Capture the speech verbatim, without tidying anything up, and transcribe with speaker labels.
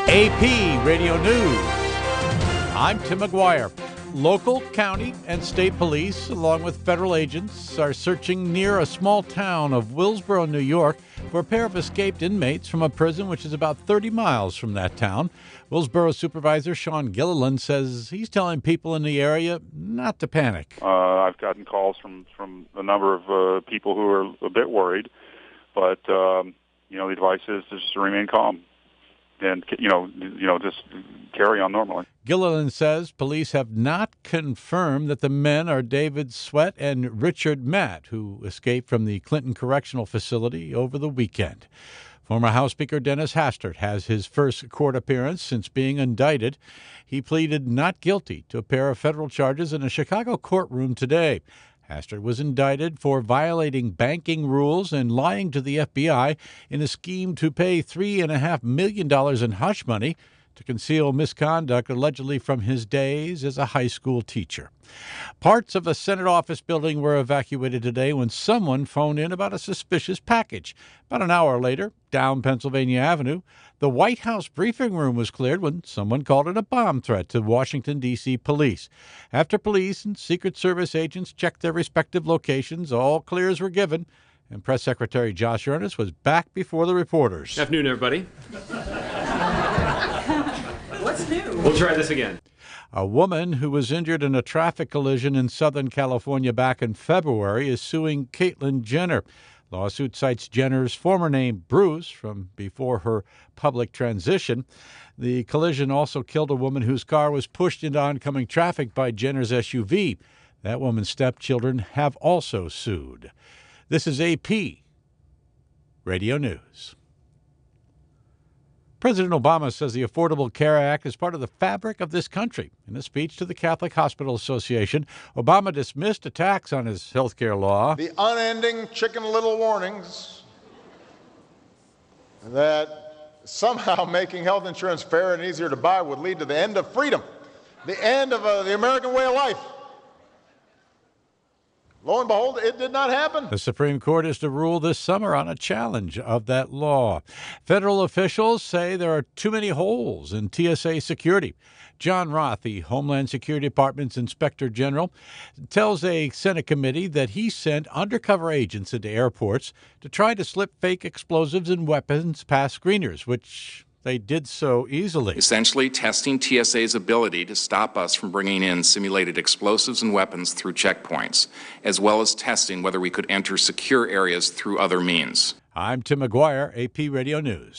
Speaker 1: A P Radio News. I'm Tim McGuire. Local, county, and state police, along with federal agents, are searching near a small town of Willsboro, New York, for a pair of escaped inmates from a prison which is about thirty miles from that town. Willsboro Supervisor Sean Gilliland says he's telling people in the area not to panic.
Speaker 2: Uh, I've gotten calls from, from a number of uh, people who are a bit worried, but um, you know the advice is just to remain calm and you know you know just carry on normally.
Speaker 1: Gilliland says police have not confirmed that the men are David Sweat and Richard Matt, who escaped from the Clinton Correctional Facility over the weekend. Former House Speaker Dennis Hastert has his first court appearance since being indicted. He pleaded not guilty to a pair of federal charges in a Chicago courtroom today. Hastert was indicted for violating banking rules and lying to the F B I in a scheme to pay three point five million dollars in hush money to conceal misconduct allegedly from his days as a high school teacher. Parts of a Senate office building were evacuated today when someone phoned in about a suspicious package. About an hour later, down Pennsylvania Avenue, the White House briefing room was cleared when someone called it a bomb threat to Washington, D C police. After police and Secret Service agents checked their respective locations, all clears were given, and Press Secretary Josh Earnest was back before the reporters.
Speaker 3: Good afternoon, everybody.
Speaker 4: What's new?
Speaker 3: We'll try this again.
Speaker 1: A woman who was injured in a traffic collision in Southern California back in February is suing Caitlyn Jenner. Lawsuit cites Jenner's former name, Bruce, from before her public transition. The collision also killed a woman whose car was pushed into oncoming traffic by Jenner's S U V. That woman's stepchildren have also sued. This is A P Radio News. President Obama says the Affordable Care Act is part of the fabric of this country. In a speech to the Catholic Hospital Association, Obama dismissed attacks on his health care law.
Speaker 5: The unending chicken little warnings that somehow making health insurance fair and easier to buy would lead to the end of freedom, the end of uh, the American way of life. Lo and behold, it did not happen.
Speaker 1: The Supreme Court is to rule this summer on a challenge of that law. Federal officials say there are too many holes in T S A security. John Roth, the Homeland Security Department's Inspector General, tells a Senate committee that he sent undercover agents into airports to try to slip fake explosives and weapons past screeners, which they did so easily.
Speaker 6: Essentially testing T S A's ability to stop us from bringing in simulated explosives and weapons through checkpoints, as well as testing whether we could enter secure areas through other means.
Speaker 1: I'm Tim McGuire, A P Radio News.